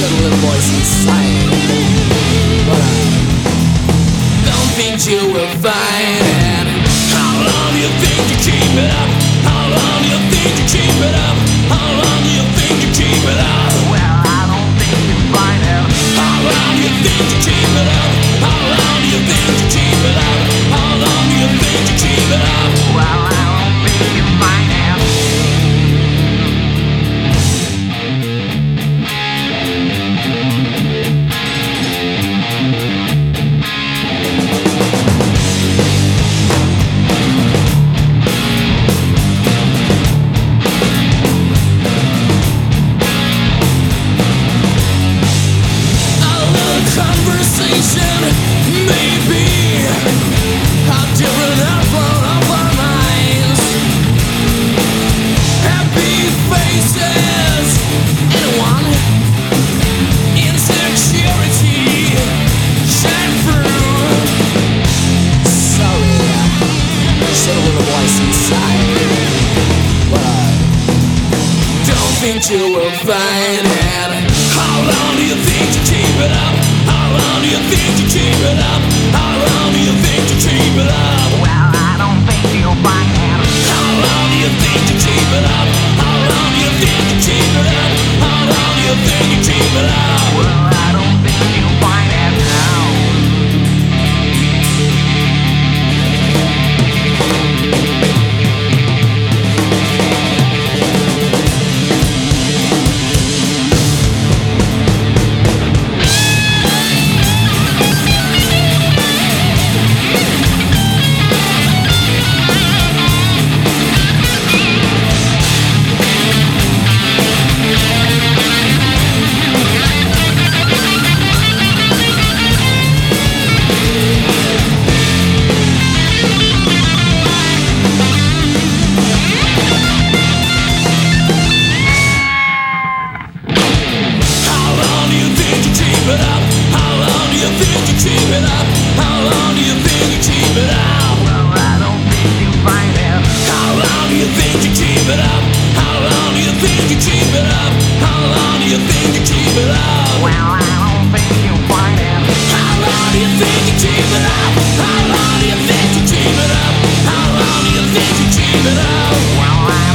said a little voice inside. But I don't think you will find it. How long do you think you keep it up? How long do you think you keep it up? How long do you think you keep it up? Well, I don't think you'll find it. How long do you think you keep it up? How long do you think you keep it up? How long do you think you keep it up? Well, I don't think you'll find it. Conversation maybe a different outflow of our minds. Happy faces, anyone insecurity shine through. Sorry, said a little voice inside, but I don't think you will find it. How long do you think you keep it up? How long do you think you keep it up? How long do you think you keep it up? Well, I don't think you'll find it. How long do you think you keep it up? How long do you think you keep it up? How long do you think you keep it up? Well, I don't think you'll find it now. Well, I